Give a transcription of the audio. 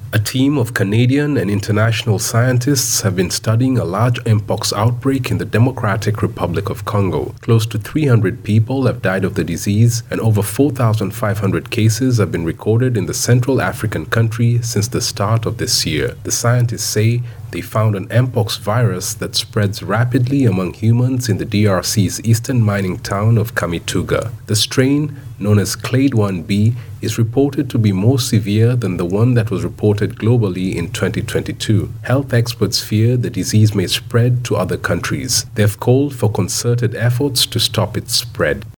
A team of Canadian and international scientists have been studying a large mpox outbreak in the Democratic Republic of Congo. Close to 300 people have died of the disease, and over 4,500 cases have been recorded in the Central African country since the start of this year. The scientists say they found an mpox virus that spreads rapidly among humans in the DRC's eastern mining town of Kamituga. The strain, known as Clade 1b, is reported to be more severe than the one that was reported globally in 2022. Health experts fear the disease may spread to other countries. They have called for concerted efforts to stop its spread.